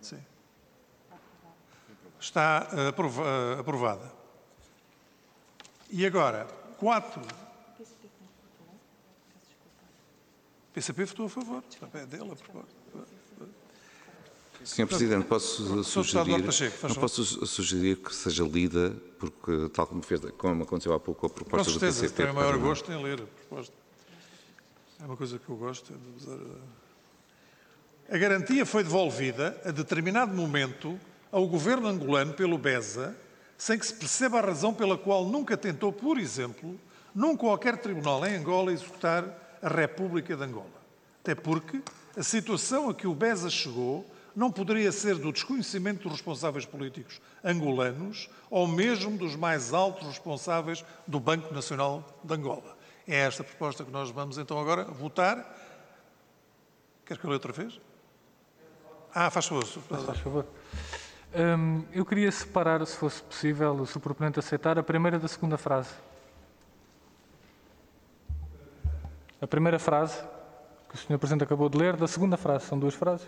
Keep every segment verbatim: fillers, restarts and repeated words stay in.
Sim. Está aprova- aprovada. E agora, quatro. O P C P votou a favor. É dele a proposta. senhor Presidente, posso sugerir, Pacheco, não posso sugerir que seja lida, porque tal como, fez, como aconteceu há pouco a proposta Com certeza, do P C P... tenho o maior gosto em ler a proposta. É uma coisa que eu gosto. É de usar a... a garantia foi devolvida, a determinado momento, ao governo angolano pelo BESA, sem que se perceba a razão pela qual nunca tentou, por exemplo, num qualquer tribunal em Angola, executar a República de Angola. Até porque a situação a que o BESA chegou não poderia ser do desconhecimento dos responsáveis políticos angolanos ou mesmo dos mais altos responsáveis do Banco Nacional de Angola. É esta proposta que nós vamos então agora votar. Quer que eu leia outra vez? Ah, faz favor. Faz favor. Hum, eu queria separar, se fosse possível, se o proponente aceitar, a primeira da segunda frase. A primeira frase que o senhor Presidente acabou de ler, da segunda frase. São duas frases?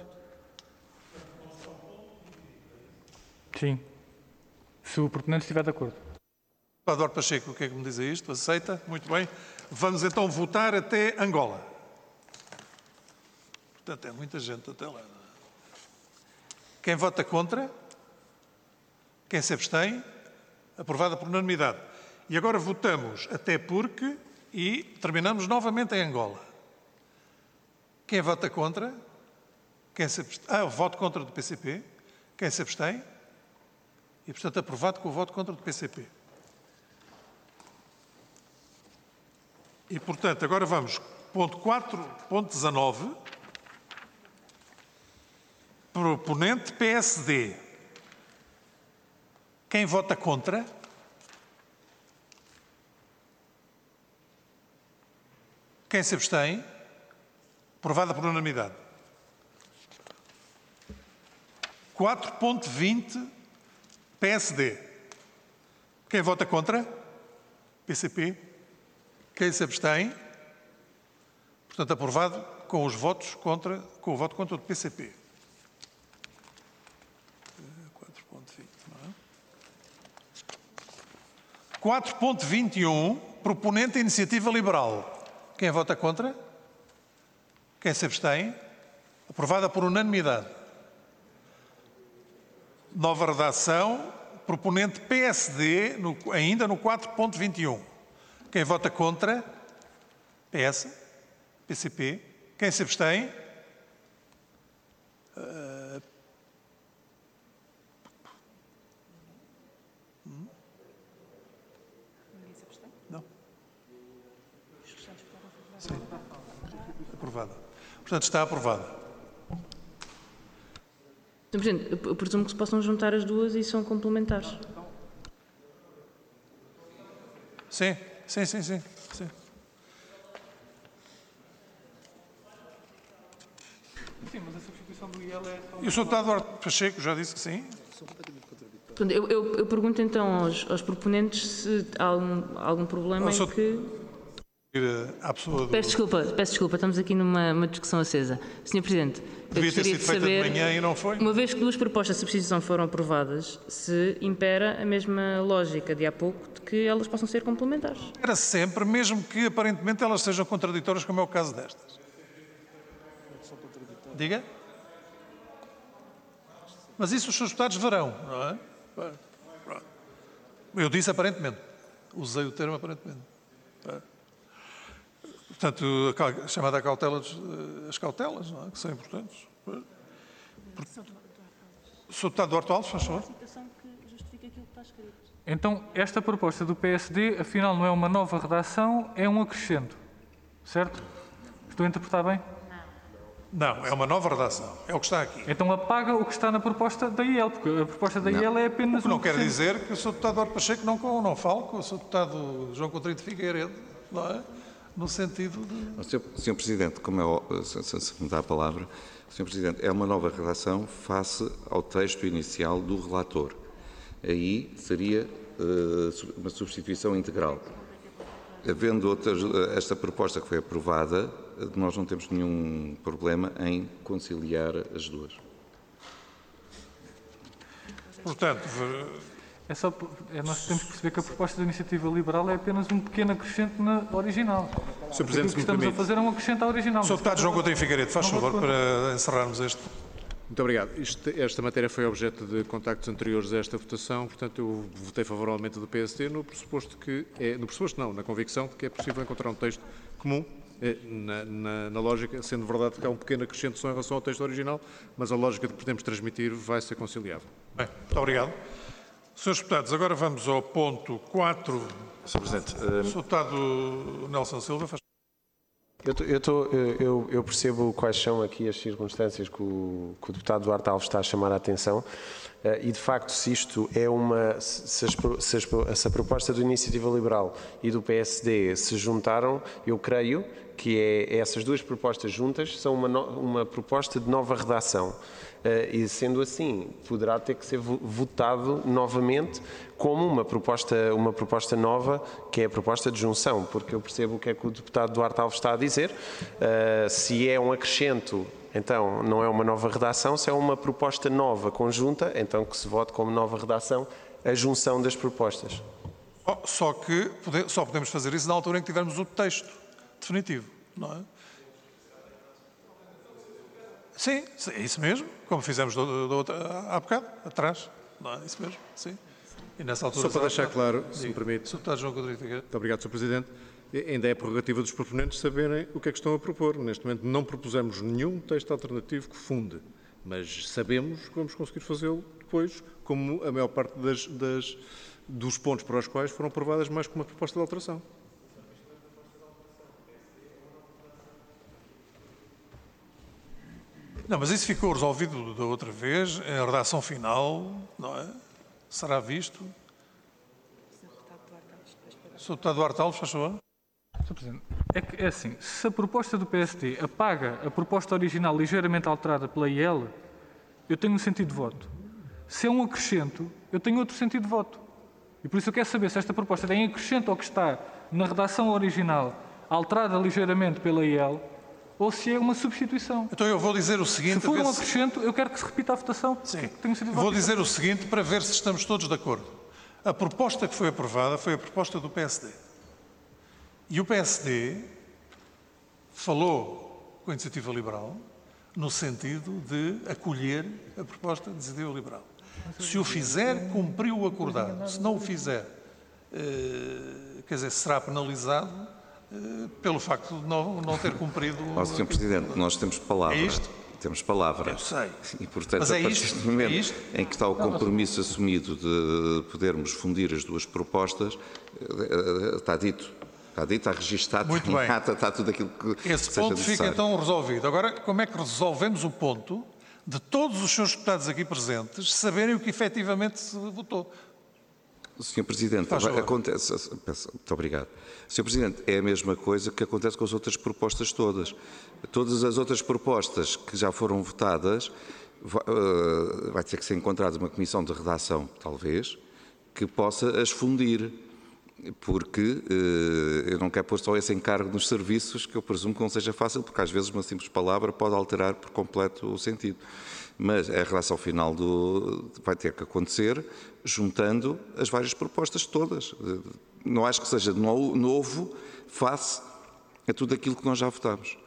Sim. Se o proponente estiver de acordo. Adoro Pacheco, o que é que me diz a isto? Aceita? Muito bem. Vamos então votar até Angola. Portanto, é muita gente até lá. Quem vota contra? Quem se abstém? Aprovada por unanimidade. E agora votamos até porque e terminamos novamente em Angola. Quem vota contra? Quem se abstém? Ah, o voto contra do P C P. Quem se abstém? E, portanto, aprovado com o voto contra do P C P. E, portanto, agora vamos, ponto quatro, ponto dezanove, proponente P S D. Quem vota contra? Quem se abstém? Aprovada por unanimidade. quatro ponto vinte, P S D. Quem vota contra? P C P. Quem se abstém? Portanto, aprovado com os votos contra, com o voto contra do P C P. quatro ponto vinte, não é? quatro ponto vinte e um, proponente Iniciativa Liberal. Quem vota contra? Quem se abstém? Aprovada por unanimidade. Nova redação, proponente P S D, no, ainda no quatro ponto vinte e um. Quem vota contra? P S, P C P. Quem se abstém? Uh... Hum? Não. Sim. Aprovada. Portanto, está aprovada. senhor Presidente, eu presumo que se possam juntar as duas e são complementares. Sim, sim, sim, sim. sim. Sim, mas a substituição do I L é... E o senhor deputado Duarte Pacheco já disse que sim. Portanto, eu, eu, eu pergunto então aos, aos proponentes se há algum, algum problema Não, em que... À pessoa do... Peço desculpa, peço desculpa, estamos aqui numa uma discussão acesa. senhor Presidente, eu Devia ter gostaria sido de feita saber, de manhã e não foi. uma vez que duas propostas de substituição foram aprovadas, se impera a mesma lógica de há pouco de que elas possam ser complementares. Era sempre, mesmo que aparentemente elas sejam contraditórias, como é o caso destas. Diga? Mas isso os seus deputados verão, não é? Eu disse aparentemente. Usei o termo aparentemente. Portanto, a chamada cautela, as cautelas, não é? Que são importantes. O senhor deputado Duarte Alves, faz favor. Então, esta proposta do P S D, afinal, não é uma nova redação, é um acrescento. Certo? Estou a interpretar bem? Não, é uma nova redação. É o que está aqui. Então apaga o que está na proposta da I L, porque a proposta da não. I L é apenas... O que não um quer dizer que o senhor deputado Duarte Pacheco não, não fale com o senhor deputado João Coutinho de Figueiredo, não é? No sentido de... senhor senhor Presidente, como é, se, se me dá a palavra, senhor Presidente, é uma nova redação face ao texto inicial do relator. Aí seria uh, uma substituição integral. Havendo outras, esta proposta que foi aprovada, nós não temos nenhum problema em conciliar as duas. Portanto, É só, é, nós temos que perceber que a proposta da Iniciativa Liberal é apenas um pequeno acrescente na original. senhor Presidente, o que estamos a fazer é um acrescente à original. senhor Deputado João Coutinho Figueiredo, faz favor para encerrarmos este. Muito obrigado. Isto, esta matéria foi objeto de contactos anteriores a esta votação, portanto eu votei favoravelmente do P S D no pressuposto que é, no pressuposto não, na convicção de que é possível encontrar um texto comum, na, na, na lógica, sendo verdade que há um pequeno acrescento só em relação ao texto original, mas a lógica de que podemos transmitir vai ser conciliável. Bem, muito obrigado. senhores Deputados, agora vamos ao ponto quatro. senhor Presidente, senhor Deputado Nelson Silva, faz Eu, tô, eu, tô, eu, eu percebo quais são aqui as circunstâncias que o, que o deputado Duarte Alves está a chamar a atenção e, de facto, se isto é uma... Se, as, se, as, se a proposta da Iniciativa Liberal e do P S D se juntaram, eu creio que é, essas duas propostas juntas são uma, no, uma proposta de nova redação. E, sendo assim, poderá ter que ser votado novamente como uma proposta, uma proposta nova, que é a proposta de junção, porque eu percebo o que é que o deputado Duarte Alves está a dizer. Uh, se é um acrescento, então não é uma nova redação. Se é uma proposta nova, conjunta, então que se vote como nova redação a junção das propostas. Oh, só que pode, só podemos fazer isso na altura em que tivermos o texto definitivo, não é? Sim, é isso mesmo, como fizemos do, do outro, há bocado, atrás, não é isso mesmo, sim. E nessa altura... Só para deixar claro, se me permite. senhor Deputado João Coutinho Figueiredo. Muito obrigado, senhor Presidente. Ainda é prerrogativa dos proponentes saberem o que é que estão a propor. Neste momento não propusemos nenhum texto alternativo que funde, mas sabemos que vamos conseguir fazê-lo depois, como a maior parte das, das, dos pontos para os quais foram aprovadas mais que uma proposta de alteração. Não, mas isso ficou resolvido da outra vez, a redação final, não é? Será visto. senhor Deputado Duarte Alves, faz favor. senhor Presidente, é, que, é assim, se a proposta do P S D apaga a proposta original ligeiramente alterada pela I L, eu tenho um sentido de voto. Se é um acrescento, eu tenho outro sentido de voto. E por isso eu quero saber se esta proposta é em acrescento ao que está na redação original, alterada ligeiramente pela I L, ou se é uma substituição. Então eu vou dizer o seguinte... Se for um se... acrescento, eu quero que se repita a votação. Sim. Tenho sentido de voto. Vou dizer o seguinte para ver se estamos todos de acordo. A proposta que foi aprovada foi a proposta do P S D. E o P S D falou com a Iniciativa Liberal no sentido de acolher a proposta da Iniciativa Liberal. Se o fizer, cumpriu o acordado. Se não o fizer, eh, quer dizer, será penalizado eh, pelo facto de não, não ter cumprido... Ó, senhor Presidente, nós temos palavra. É isto? Temos palavra. Eu sei. E, portanto, Mas é a partir isto? do momento É isto? em que está o compromisso assumido de podermos fundir as duas propostas, está dito, está dito, está registado, Muito está, bem. está, está tudo aquilo que Esse seja ponto necessário. fica então resolvido. Agora, como é que resolvemos o ponto de todos os senhores deputados aqui presentes saberem o que efetivamente se votou? senhor Presidente, Faz favor. acontece... Peço, muito obrigado. senhor Presidente, é a mesma coisa que acontece com as outras propostas todas. Todas as outras propostas que já foram votadas, vai ter que ser encontrada uma comissão de redação, talvez, que possa as fundir. Porque eu não quero pôr só esse encargo nos serviços, que eu presumo que não seja fácil, porque às vezes uma simples palavra pode alterar por completo o sentido. Mas a redação final do, vai ter que acontecer juntando as várias propostas todas. Não acho que seja novo face a tudo aquilo que nós já votámos.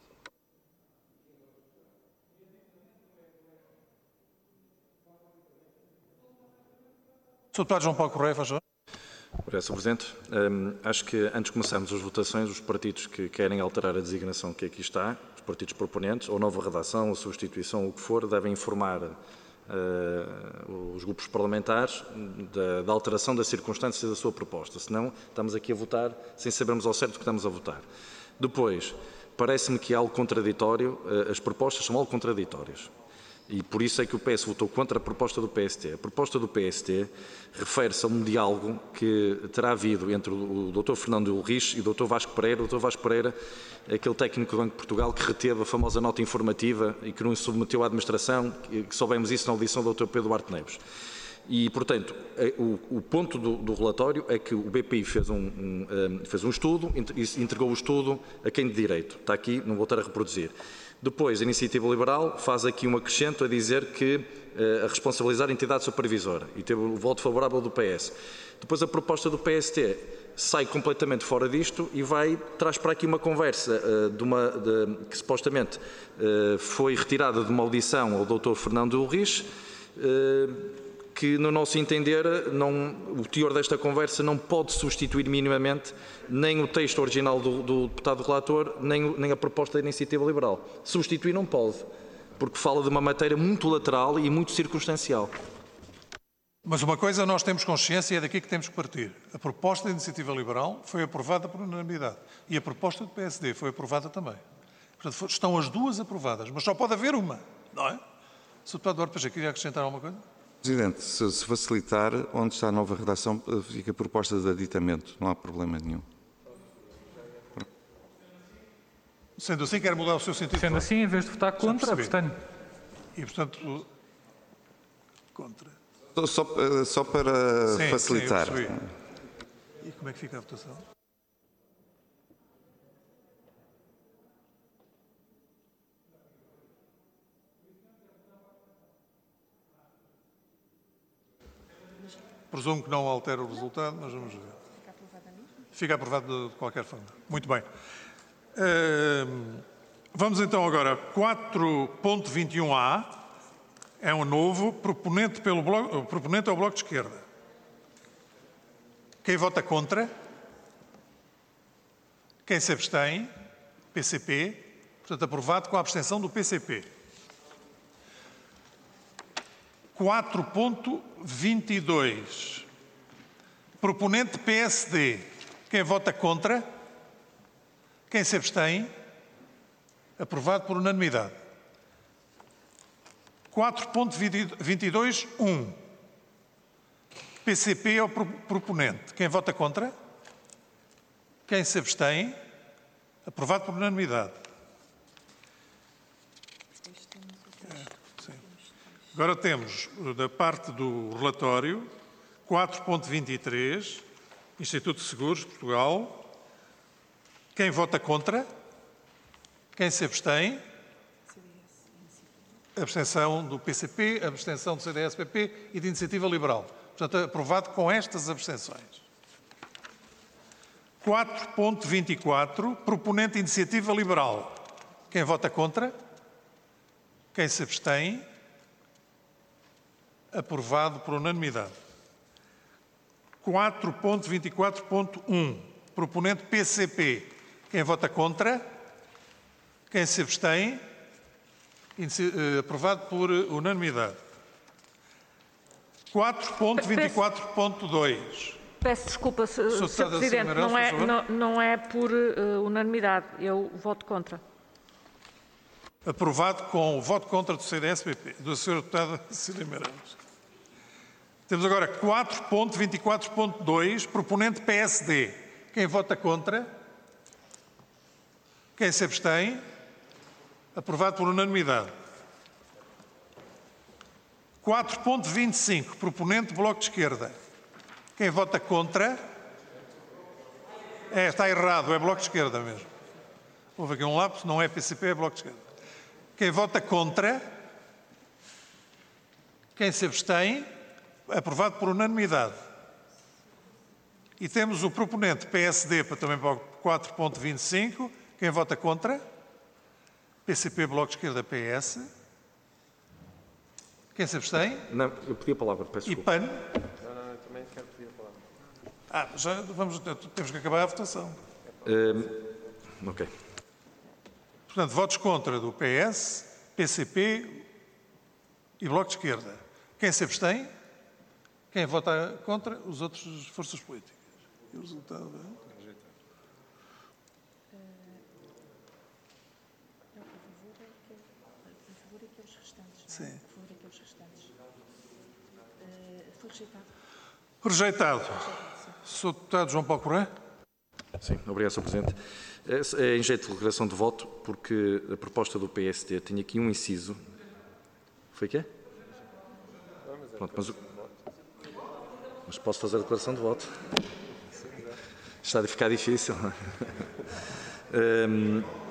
senhor Deputado João Paulo Correia, faz favor. Obrigado, senhor Presidente. Um, acho que antes de começarmos as votações, os partidos que querem alterar a designação que aqui está, os partidos proponentes, ou nova redação, ou substituição, o que for, devem informar uh, os grupos parlamentares da, da alteração das circunstâncias da sua proposta. Senão, estamos aqui a votar sem sabermos ao certo o que estamos a votar. Depois, parece-me que há algo contraditório, uh, as propostas são algo contraditórias. E por isso é que o P S votou contra a proposta do P S D. A proposta do P S D refere-se a um diálogo que terá havido entre o doutor Fernando Ulrich e o doutor Vasco Pereira. O doutor Vasco Pereira é aquele técnico do Banco de Portugal que reteve a famosa nota informativa e que não submeteu à administração, que soubemos isso na audição do doutor Pedro Duarte Neves. E, portanto, o, o ponto do, do relatório é que o B P I fez um, um, fez um estudo e entregou o estudo a quem de direito. Está aqui, não vou estar a reproduzir. Depois, a Iniciativa Liberal faz aqui um acrescento a dizer que uh, a responsabilizar a entidade supervisora e teve o voto favorável do P S. Depois a proposta do P S T sai completamente fora disto e vai, traz para aqui uma conversa uh, de uma, de, que supostamente uh, foi retirada de uma audição ao doutor Fernando Ulrich, uh, que, no nosso entender, não, o teor desta conversa não pode substituir minimamente nem o texto original do, do deputado relator, nem, nem a proposta da Iniciativa Liberal. Substituir não pode, porque fala de uma matéria muito lateral e muito circunstancial. Mas uma coisa nós temos consciência e é daqui que temos que partir. A proposta da Iniciativa Liberal foi aprovada por unanimidade e a proposta do P S D foi aprovada também. Portanto, estão as duas aprovadas, mas só pode haver uma, não é? Se o deputado Duarte Pacheco queria acrescentar alguma coisa? Presidente, se, se facilitar, onde está a nova redação, fica a proposta de aditamento, não há problema nenhum. Sendo assim, quer mudar o seu sentido? Sendo assim, em vez de votar contra, abstenho. E, portanto, contra. Só, só para sim, facilitar. Sim, e como é que fica a votação? Presumo que não altera o resultado, mas vamos ver. Fica aprovado mesmo? Fica aprovado de qualquer forma. Muito bem. Uh, vamos então agora a quatro ponto vinte e um A. É um novo proponente, pelo bloco, o proponente é o Bloco de Esquerda. Quem vota contra? Quem se abstém? P C P. Portanto, aprovado com a abstenção do P C P. quatro ponto vinte e dois. Proponente P S D. Quem vota contra? Quem se abstém? Aprovado por unanimidade. quatro ponto vinte e dois, um. P C P é o proponente. Quem vota contra? Quem se abstém? Aprovado por unanimidade. Agora temos, da parte do relatório, quatro ponto vinte e três, Instituto de Seguros de Portugal. Quem vota contra? Quem se abstém? Abstenção do P C P, abstenção do C D S P P e de Iniciativa Liberal. Portanto, aprovado com estas abstenções. quatro ponto vinte e quatro, proponente Iniciativa Liberal. Quem vota contra? Quem se abstém? Aprovado por unanimidade. quatro ponto vinte e quatro ponto um, proponente P C P. Quem vota contra? Quem se abstém? Aprovado por unanimidade. quatro ponto vinte e quatro ponto dois. Peço desculpa, senhor Presidente, não é, não, não é por uh, unanimidade. Eu voto contra. Aprovado com o voto contra do C D S P P, do senhor deputado Cecília Meirelles. Temos agora quatro ponto vinte e quatro ponto dois, proponente P S D. Quem vota contra? Quem se abstém? Aprovado por unanimidade. quatro ponto vinte e cinco, proponente Bloco de Esquerda. Quem vota contra? É, está errado, é Bloco de Esquerda mesmo. Houve aqui um lapso, não é P C P, é Bloco de Esquerda. Quem vota contra? Quem se abstém? Aprovado por unanimidade. E temos o proponente P S D para também para o quatro ponto vinte e cinco. Quem vota contra? P C P, Bloco de Esquerda, P S. Quem se abstém? Não, eu pedi a palavra, peço E desculpa. P A N? Não, não, eu também quero pedir a palavra. Ah, já vamos, temos que acabar a votação. Uh, ok. Portanto, votos contra do P S, P C P e Bloco de Esquerda. Quem se abstém? Quem vota contra? Os outros forças políticas. E o resultado é... Sim. Rejeitado. senhor Deputado João Paulo Correia. Sim, obrigado, senhor Presidente. É em jeito de declaração de voto, porque a proposta do P S D tinha aqui um inciso. Foi o quê? Pronto, mas, o... mas posso fazer a declaração de voto? Está a ficar difícil. um...